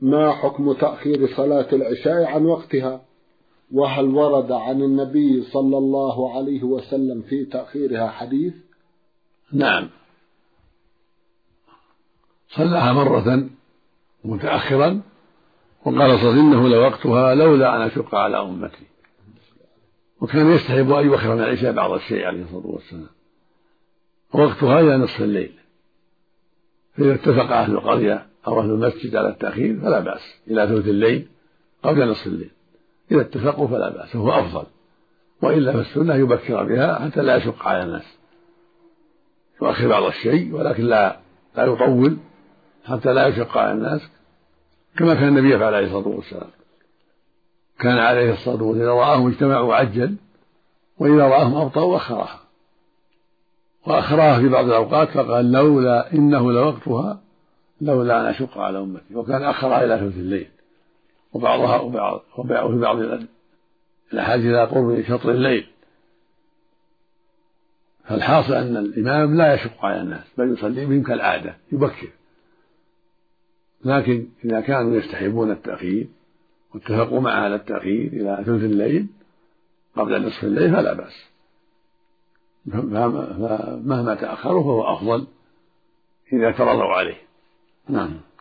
ما حكم تأخير صلاة العشاء عن وقتها؟ وهل ورد عن النبي صلى الله عليه وسلم في تأخيرها حديث؟ نعم، صلىها مرة متأخرا وقال صلى إنه لوقتها لولا أن أشق على أمتي، وكان يستحب أن يؤخر من العشاء بعض الشيء عليه الصلاة والسلام. وقتها إلى نصف الليل، فإذا اتفق أهل القرية أو أهل المسجد على التأخير فلا بأس، إلى ثلث الليل قبل نصف الليل إذا اتفقوا فلا بأس، هو أفضل. وإلا فالسنة يبكر بها حتى لا يشق على الناس، يؤخر بعض الشيء ولكن لا يطول حتى لا يشق على الناس، كما كان النبي يفعل عليه الصلاة والسلام. كان عليه الصلاة والسلام إذا رآهم اجتمعوا عجل، وإذا رآهم أبطأوا وأخرها في بعض الأوقات فقال لولا إنه لوقتها لولا أن أشق على أمتي، وكان أخرها إلى ثلث الليل وبعضها في بعض الأحاديث إلى قرب شطر الليل. فالحاصل أن الإمام لا يشق على الناس بل يصلي بهم كالعادة يبكر، لكن إذا كانوا يستحبون التأخير واتفقوا معه على التأخير إلى ثلث الليل قبل نصف الليل فلا بأس، فمهما تأخروا فهو أفضل إذا ترضوا عليه. نعم.